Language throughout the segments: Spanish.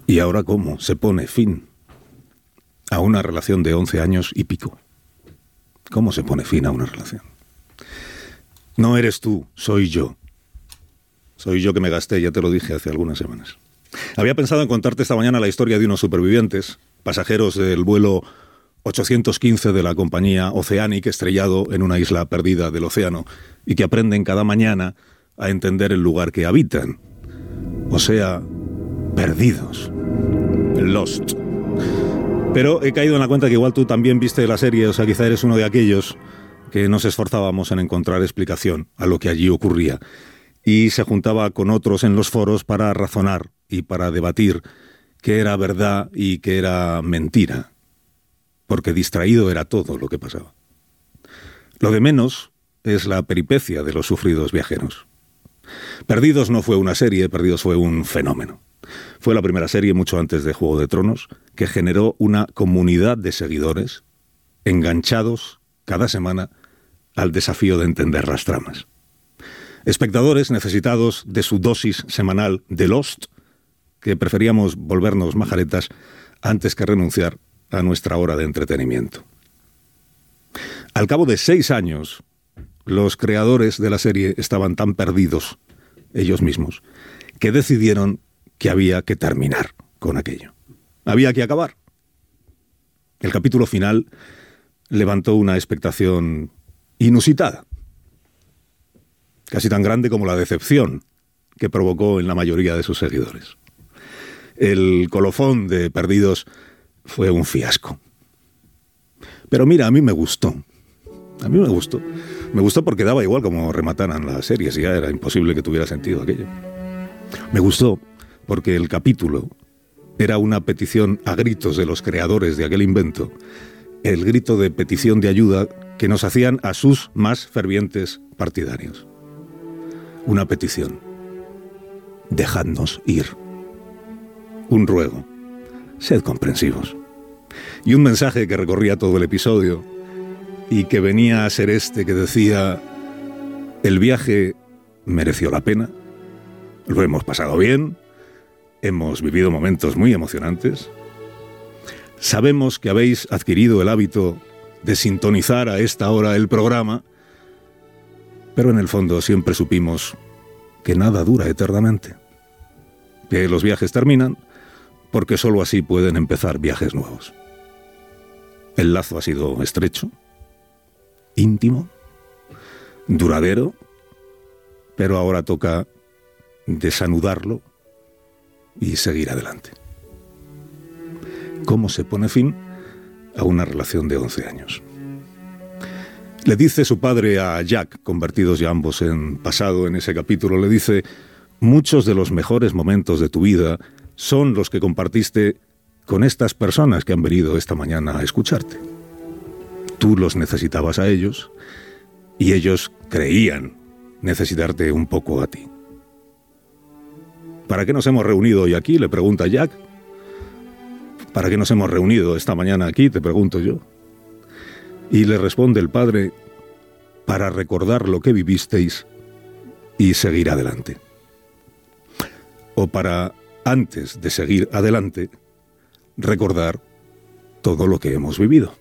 ¿Y ahora cómo se pone fin a una relación de 11 años y pico? ¿Cómo se pone fin a una relación? No eres tú, soy yo. Soy yo que me gasté, ya te lo dije hace algunas semanas. Había pensado en contarte esta mañana la historia de unos supervivientes, pasajeros del vuelo 815 de la compañía Oceanic, estrellado en una isla perdida del océano, y que aprenden cada mañana a entender el lugar que habitan. O sea, perdidos. Lost. Pero he caído en la cuenta que igual tú también viste la serie, o sea, quizá eres uno de aquellos que nos esforzábamos en encontrar explicación a lo que allí ocurría. Y se juntaba con otros en los foros para razonar y para debatir qué era verdad y qué era mentira. Porque distraído era todo lo que pasaba. Lo de menos es la peripecia de los sufridos viajeros. Perdidos no fue una serie, Perdidos fue un fenómeno. Fue la primera serie, mucho antes de Juego de Tronos, que generó una comunidad de seguidores enganchados cada semana al desafío de entender las tramas. Espectadores necesitados de su dosis semanal de Lost, que preferíamos volvernos majaretas antes que renunciar a nuestra hora de entretenimiento. Al cabo de 6 años, los creadores de la serie estaban tan perdidos, ellos mismos, que decidieron que había que terminar con aquello. Había que acabar. El capítulo final levantó una expectación inusitada, casi tan grande como la decepción que provocó en la mayoría de sus seguidores. El colofón de Perdidos fue un fiasco. Pero mira, a mí me gustó. A mí me gustó. Me gustó porque daba igual como remataran las series, ya era imposible que tuviera sentido aquello. Me gustó porque el capítulo era una petición a gritos de los creadores de aquel invento, el grito de petición de ayuda que nos hacían a sus más fervientes partidarios. Una petición. Dejadnos ir. Un ruego. Sed comprensivos. Y un mensaje que recorría todo el episodio y que venía a ser este que decía: el viaje mereció la pena, lo hemos pasado bien, hemos vivido momentos muy emocionantes, sabemos que habéis adquirido el hábito de sintonizar a esta hora el programa, pero en el fondo siempre supimos que nada dura eternamente, que los viajes terminan porque sólo así pueden empezar viajes nuevos. El lazo ha sido estrecho, íntimo, duradero, pero ahora toca desanudarlo y seguir adelante. ¿Cómo se pone fin a una relación de 11 años? Le dice su padre a Jack, convertidos ya ambos en pasado en ese capítulo, le dice: muchos de los mejores momentos de tu vida son los que compartiste con estas personas que han venido esta mañana a escucharte. Tú los necesitabas a ellos y ellos creían necesitarte un poco a ti. ¿Para qué nos hemos reunido hoy aquí?, le pregunta Jack. ¿Para qué nos hemos reunido esta mañana aquí?, te pregunto yo. Y le responde el padre: para recordar lo que vivisteis y seguir adelante. O para, antes de seguir adelante, recordar todo lo que hemos vivido.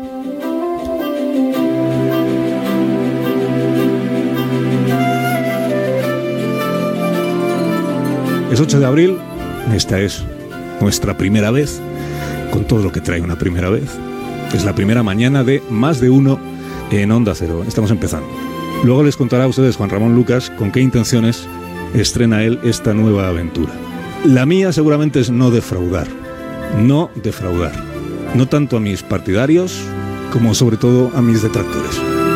Es 8 de abril, esta es nuestra primera vez, con todo lo que trae una primera vez. Es la primera mañana de Más de Uno en Onda Cero. Estamos empezando. Luego les contará a ustedes Juan Ramón Lucas con qué intenciones estrena él esta nueva aventura. La mía seguramente es no defraudar. No defraudar. No tanto a mis partidarios como sobre todo a mis detractores.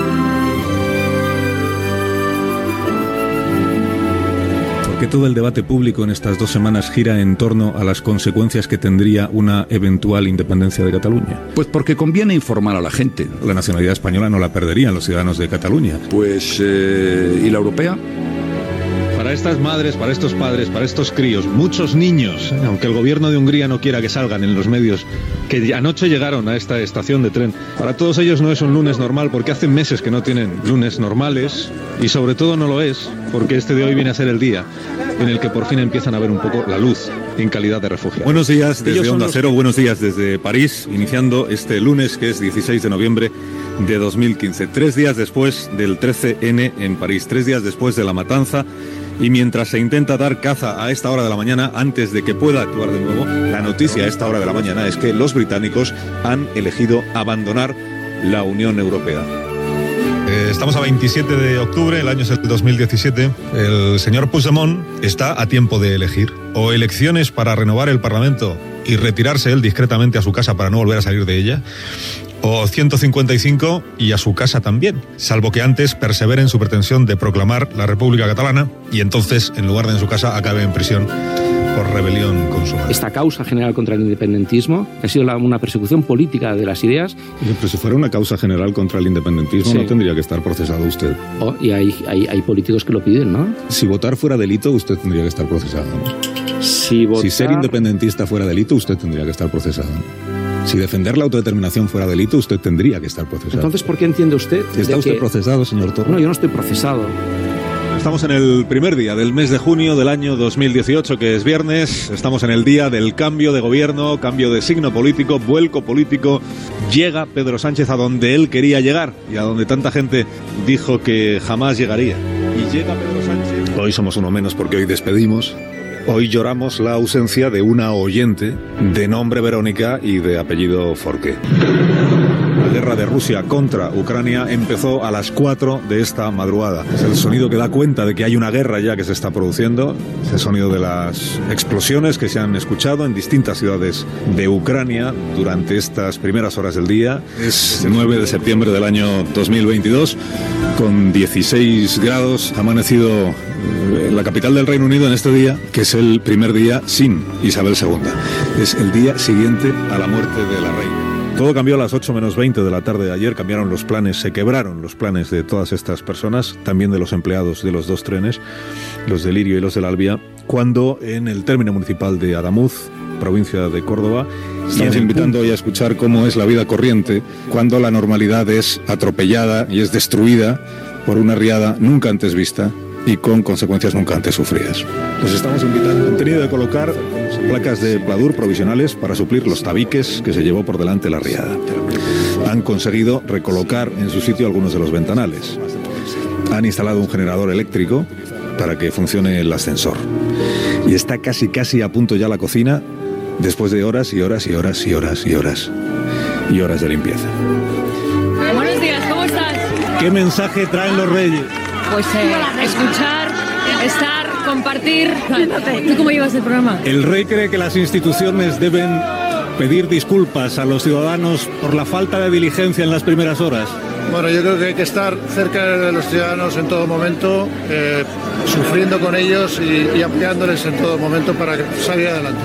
Porque todo el debate público en estas 2 semanas gira en torno a las consecuencias que tendría una eventual independencia de Cataluña. Pues porque conviene informar a la gente. La nacionalidad española no la perderían los ciudadanos de Cataluña. Pues, ¿y la europea? Para para estas madres, para estos padres, para estos críos, muchos niños, aunque el gobierno de Hungría no quiera que salgan en los medios, que anoche llegaron a esta estación de tren, para todos ellos no es un lunes normal, porque hace meses que no tienen lunes normales, y sobre todo no lo es, porque este de hoy viene a ser el día en el que por fin empiezan a ver un poco la luz en calidad de refugiados. Buenos días desde Onda Cero, buenos días desde París, iniciando este lunes que es 16 de noviembre de 2015, 3 días después del 13N en París, 3 días después de la matanza, y mientras se intenta dar caza a esta hora de la mañana, antes de que pueda actuar de nuevo, la noticia a esta hora de la mañana es que los británicos han elegido abandonar la Unión Europea. Estamos a 27 de octubre, el año es el 2017. El señor Puigdemont está a tiempo de elegir o elecciones para renovar el Parlamento y retirarse él discretamente a su casa para no volver a salir de ella, o 155 y a su casa también, salvo que antes persevere en su pretensión de proclamar la República Catalana y entonces, en lugar de en su casa, acabe en prisión por rebelión consumada. Esta causa general contra el independentismo, que ha sido una persecución política de las ideas... Pero si fuera una causa general contra el independentismo, sí, no tendría que estar procesado usted. Y hay políticos que lo piden, ¿no? Si votar fuera delito, usted tendría que estar procesado, ¿no? Si ser independentista fuera delito, usted tendría que estar procesado, ¿no? Si defender la autodeterminación fuera delito, usted tendría que estar procesado. Entonces, ¿por qué entiende usted? ¿Está usted procesado, señor Torra? No, yo no estoy procesado. Estamos en el primer día del mes de junio del año 2018, que es viernes. Estamos en el día del cambio de gobierno, cambio de signo político, vuelco político. Llega Pedro Sánchez a donde él quería llegar y a donde tanta gente dijo que jamás llegaría. Y llega Pedro Sánchez. Hoy somos uno menos porque hoy despedimos. Hoy lloramos la ausencia de una oyente de nombre Verónica y de apellido Forqué. La guerra de Rusia contra Ucrania empezó a las 4 de esta madrugada. Es el sonido que da cuenta de que hay una guerra ya que se está produciendo. Es el sonido de las explosiones que se han escuchado en distintas ciudades de Ucrania durante estas primeras horas del día. Es el 9 de septiembre del año 2022, con 16 grados. Ha amanecido en la capital del Reino Unido en este día, que es el primer día sin Isabel II. Es el día siguiente a la muerte de la reina. Todo cambió a las 8 menos 20 de la tarde de ayer, cambiaron los planes, se quebraron los planes de todas estas personas, también de los empleados de los dos trenes, los de Lirio y los del Albia, cuando en el término municipal de Adamuz, provincia de Córdoba, estamos invitando hoy a escuchar cómo es la vida corriente cuando la normalidad es atropellada y es destruida por una riada nunca antes vista y con consecuencias nunca antes sufridas. Les estamos invitando. Han tenido que colocar placas de pladur provisionales para suplir los tabiques que se llevó por delante la riada. Han conseguido recolocar en su sitio algunos de los ventanales. Han instalado un generador eléctrico para que funcione el ascensor. Y está casi a punto ya la cocina, después de horas y horas y horas y horas y horas y horas de limpieza. Buenos días, ¿cómo estás? ¿Qué mensaje traen los reyes? Pues escuchar, estar, compartir. ¿Tú cómo llevas el programa? El rey cree que las instituciones deben pedir disculpas a los ciudadanos por la falta de diligencia en las primeras horas. Bueno, yo creo que hay que estar cerca de los ciudadanos en todo momento, sufriendo con ellos y apoyándoles en todo momento para salir adelante.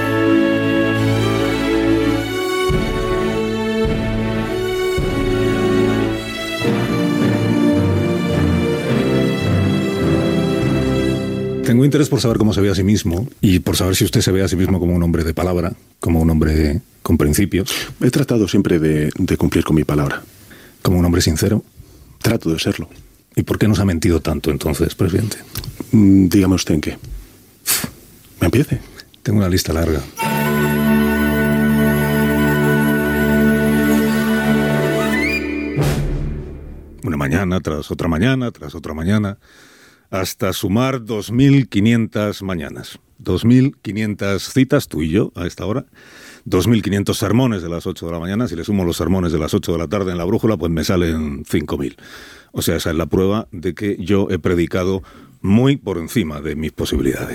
Tengo interés por saber cómo se ve a sí mismo y por saber si usted se ve a sí mismo como un hombre de palabra, como un hombre con principios. He tratado siempre de cumplir con mi palabra. ¿Como un hombre sincero? Trato de serlo. ¿Y por qué nos ha mentido tanto entonces, presidente? Dígame usted en qué. ¿Me empiece? Tengo una lista larga. Una mañana tras otra mañana, tras otra mañana, hasta sumar 2.500 mañanas. 2.500 citas, tú y yo, a esta hora. 2.500 sermones de las 8 de la mañana. Si le sumo los sermones de las 8 de la tarde en la brújula, pues me salen 5.000. O sea, esa es la prueba de que yo he predicado muy por encima de mis posibilidades.